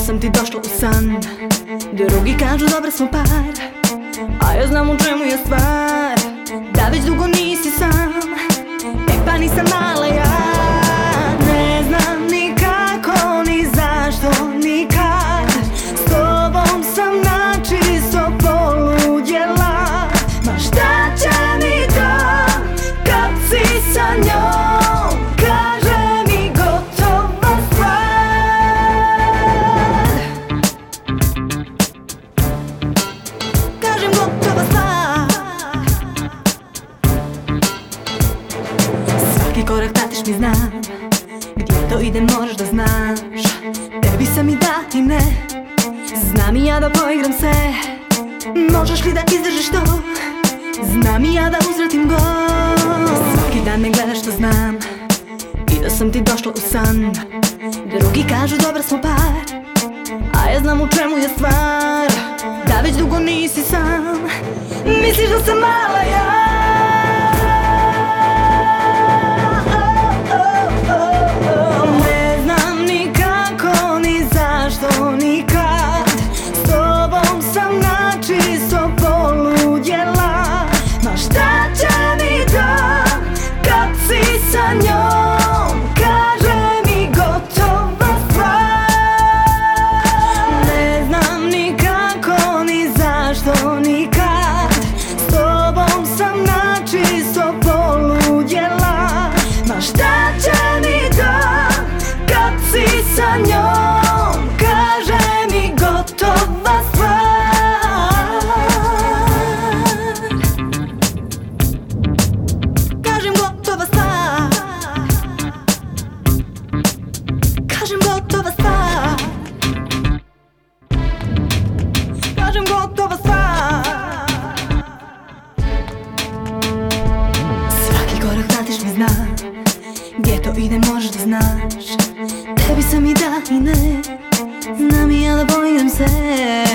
sam ti došla u san. Drugi kažu dobar smo par, a ja znam u čemu je stvar. Da već dugo nisi sam, pa nisam mala ja. Ne znam ni kako, ni zašto, ni kad. S tobom sam načisto poludjela. Ma šta će mi to kad si sa njom? Kaže mi gotova stvar. Kažem gotova stvar. Svaki korak pratiš mi, znam gdje to ide, moraš da znaš. Tebi sam i da i ne, znam i ja da poigram se. Možeš li da izdržiš to? Znam i ja da uzvratim gol. Svaki dan me gledaš, što znam, i da sam ti došla u san. Drugi kažu dobar smo par, a ja znam u čemu je stvar. Da već dugo nisi sam, misliš da sam mala ja. Sa njom, kaže mi gotova stvar. Ne znam ni kako, ni zašto, ni kad. S tobom sam načisto poludjela. Ma šta će mi to kad si sa njom? Kaže mi gotova stvar. Kažem gotova stvar. Kažem gotova stvar. Kažem gotova stvar. Svaki korak pratiš mi, znam gdje to ide, možeš da znaš. Tebi sam i da i ne, znam i ja da poigram se.